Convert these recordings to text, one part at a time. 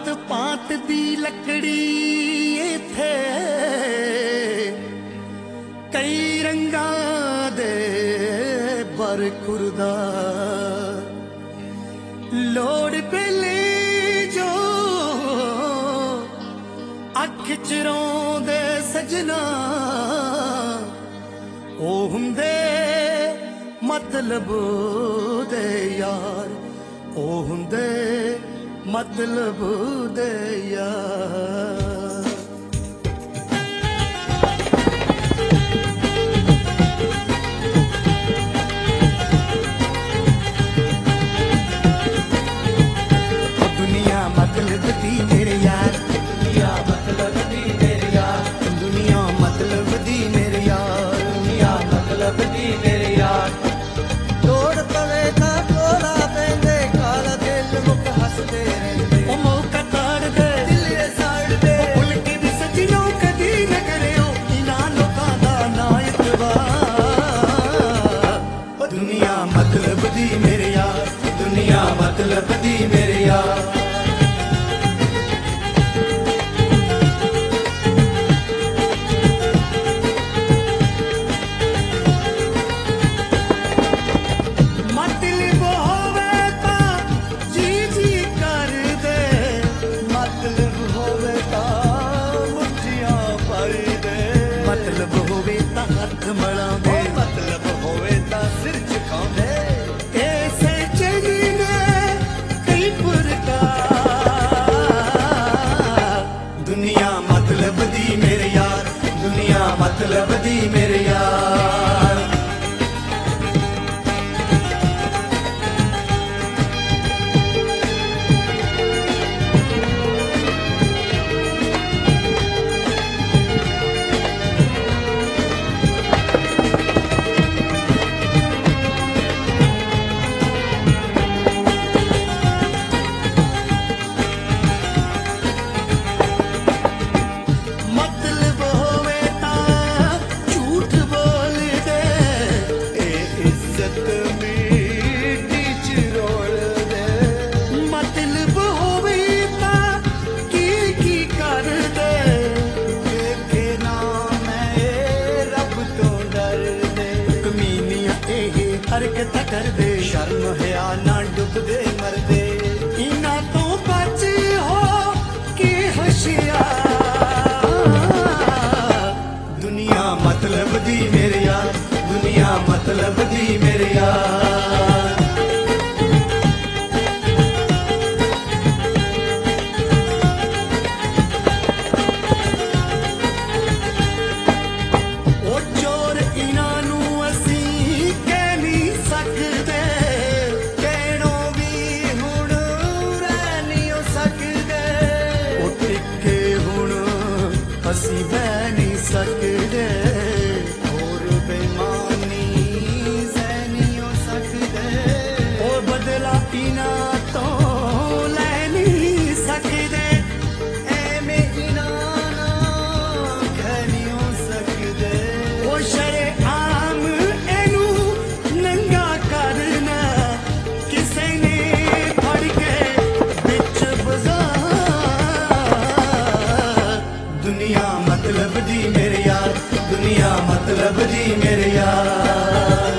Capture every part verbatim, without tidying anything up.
भांत भांत दी लकड़ी इत्थे कई रंगां दे बर खुरदा लोड़ पेले जो अख च रोंदे सजना ओ हुंदे मतलब दे यार ओ हुंदे मतलब दे यार। दुनिया मतलब दी मेरे यार, दुनिया मतलब दी मेरे यार, दुनिया मतलब दी मेरे यार, दुनिया मतलब दी मेरे यार। तोड़ पवे ता तोला पेंदे काला दिल मुक हसदे रहिंदे ओ मौका ताड़ दे दिल साड़ दे भुल के दी सजनों कदी न करियो इना लोकां दा ना इतबार। ओ दुनिया मतलब दी मेरे यार, दुनिया मतलब दी मेरे यार। मतलब होवे ता हथ मलांदे, मतलब होवे ता सिर झुकांदे, ऐसे चलीने कई पुरकार। दुनिया मतलब दी मेरे यार, दुनिया मतलब दी मेरे यार। हरकत कर दे शर्म हया ना डुबदे मरदे इना तो बच हो के होशियार। दुनिया मतलब दी मेरे यार, दुनिया मतलब दी मेरे यार। ਅਸੀਂ ਬਹਿ ਨਹੀਂ ਸਕਦੇ ਹੋਰ ਬੇਮਾਨੀ ਸਹਿ ਨਹੀਂ ਹੋ ਸਕਦੇ ਉਹ ਬਦਲਾ ਇਹਨਾਂ ਤੋਂ ਲੈ ਨਹੀਂ ਸਕਦੇ ਐਵੇਂ ਇਹਨਾਂ ਨਾਲ ਕਹਿ ਨਹੀਂ ਹੋ ਸਕਦੇ ਉਹ ਸ਼ਰੇਆਮ ਇਹਨੂੰ ਨੰਗਾ ਕਰਨਾ ਕਿਸੇ ਨੇ ਫੜ ਕੇ ਵਿੱਚ ਬਾਜ਼ਾਰ। दुनिया मतलब दी मेरे यार, दुनिया मतलब दी मेरे यार।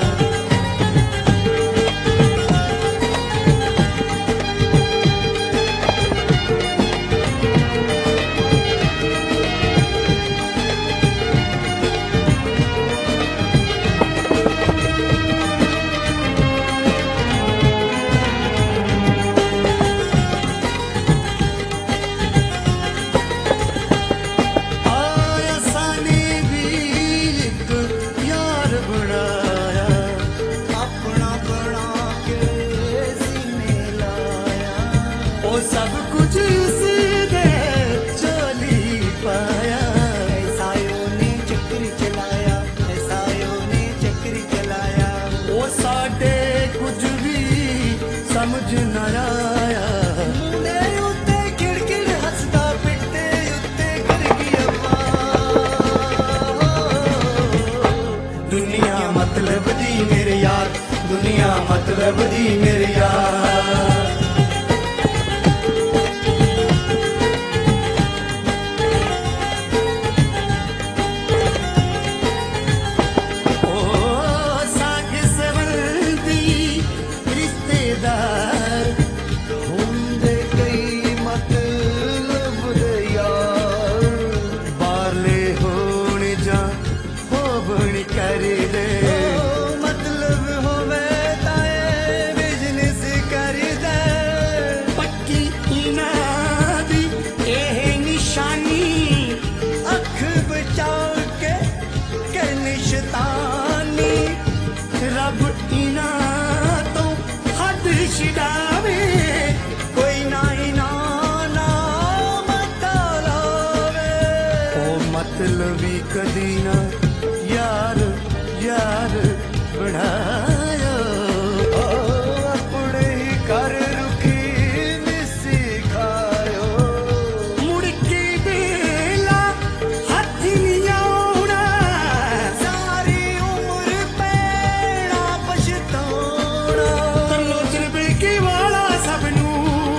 सब कुछ उसने चोली पाया, ऐसायों ने चक्री चलाया, ऐसायों ने चक्री चलाया। वो साढ़े कुछ भी समझ न आया। मुंडे उत्ते किड़किड़ हसदा पिटते उत्ते कर गया दुनिया मतलब दी मेरे यार, दुनिया मतलब दी मेरे यार। शैतानी रब इन्हां तो हद छडावे कोई ना इन्हां ना मता लावे ओ मतलबी कदी ना यार यार बढ़ाया ओ अपने ही कर रुखी मिसी खायो मुड़ के बेला हथ नहीं आउणा सारी उम्र पैना पछताउणा तरलोचन बिलकी वाला सबनू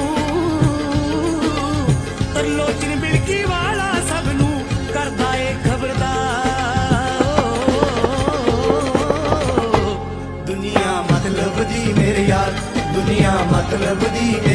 तरलोचन बिलकी वाला सबनू करदा ए खबरदार दुनिया मतलब दी मेरे यार दुनिया मतलब दी